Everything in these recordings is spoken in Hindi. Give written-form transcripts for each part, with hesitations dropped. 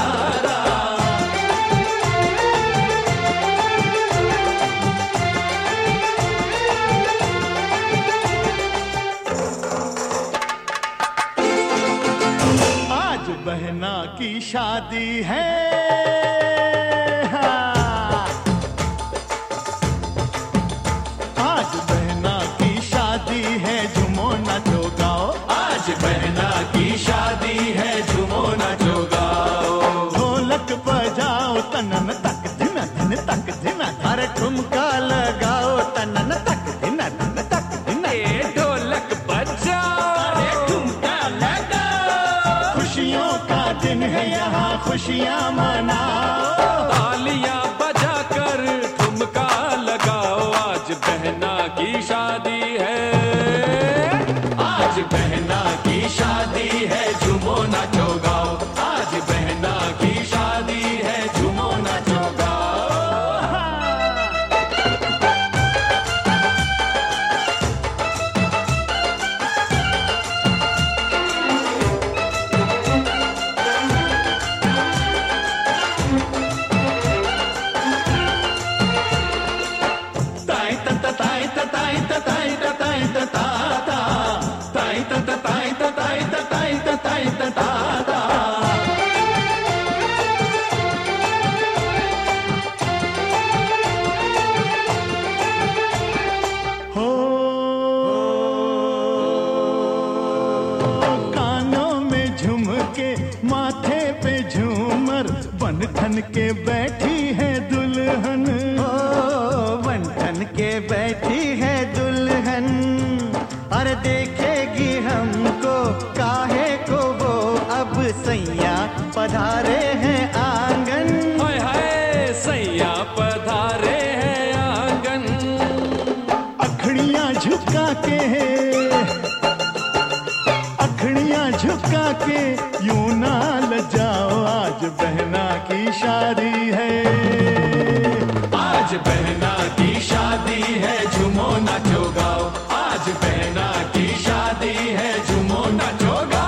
तारा। आज बहना की शादी है, आज बहना की शादी है, झूमो नाचो गाओ। आज बहना की शादी है, झूमो नाचो गाओ। ढोलक बजाओ तनन तक दिन दिन तक दिन, अरे ठुमका लगाओ तनन तक दिन दिन तक दिन। ढोलक बजाओ, अरे ठुमका लगाओ। खुशियों का दिन है यहाँ, खुशियाँ मनाओ। तालियां बजाकर ठुमका लगाओ, आज बहना की शादी है। आज बहना की शादी है, झूमो नाचो गाओ। आज बहना की शादी है, झूमो नाचो गाओ। ताई ता ताई ता ताई ता ताई ता ताई ता ता ता, ताई ता ताई ता ताई ता ताई ता ताई ता ता ता। हो कानों में झुमके, माथे पे झूमर, बन ठन के बैठी है दुल्हन। बन ठन के बैठी है दुल्हन, अरे देखेगी हमको काहे को वो, अब सैया पधारे हैं आंगन। हाय हाय सैया पधारे हैं आंगन। अखड़ियाँ झुका के, अखड़ियाँ झुका के यूं ना लजाओ। आज बहना की शादी है, आज बहना की शादी है, झूमो नाचो गाओ। आज बहना की शादी है, झूमो नाचो गाओ।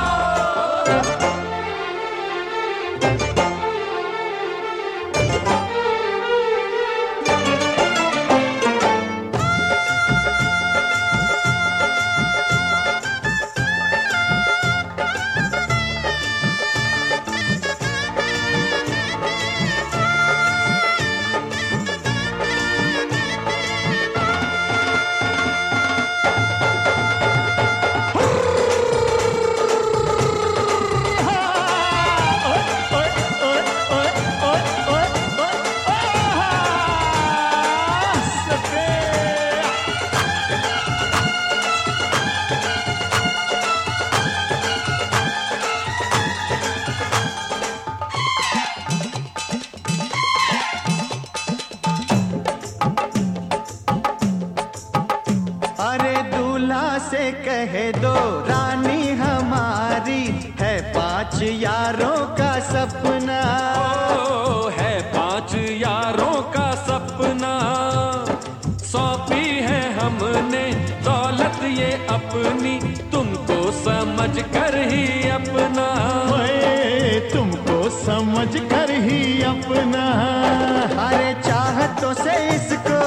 अरे दूल्हा से कह दो रानी हमारी है 5 यारों का सपना। ओ है 5 यारों का सपना, सौंपी है हमने दौलत ये अपनी, तुमको समझ कर ही अपना। ओए तुमको समझ कर ही अपना। अरे चाहतों से इसको,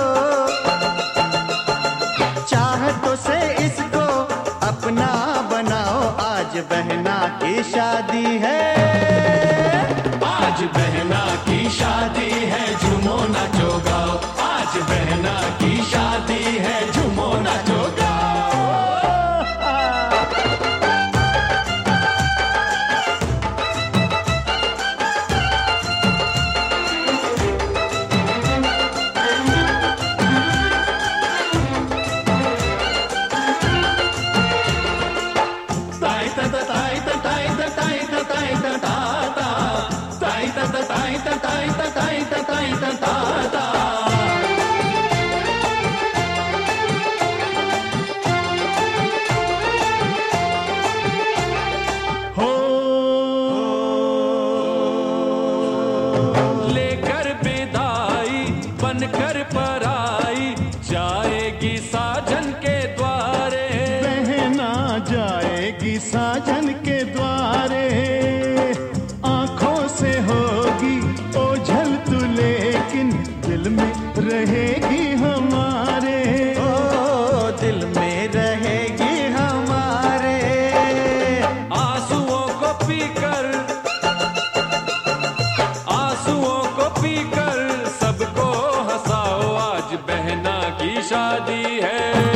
चाहतों से इसको अपना बनाओ। आज बहना की शादी है, आज बहना की शादी है, झूमो नाचो गाओ। आज बहना की शादी है, झूमो नाचो गाओ। ताई ता ताई ता ताई ता ताई ता ताई ता ता ता, ताई ता ताई ता ताई ता ताई ता ताई ता ता ता। हो लेकर विदाई बनकर पराई, जाएगी साजन के द्वारे। बहना जाएगी साजन के द्वारे, आंखों से हो रहेगी हमारे, ओ दिल में रहेगी हमारे। आंसुओं को पीकर, आंसुओं को पीकर सबको हंसाओ, आज बहना की शादी है।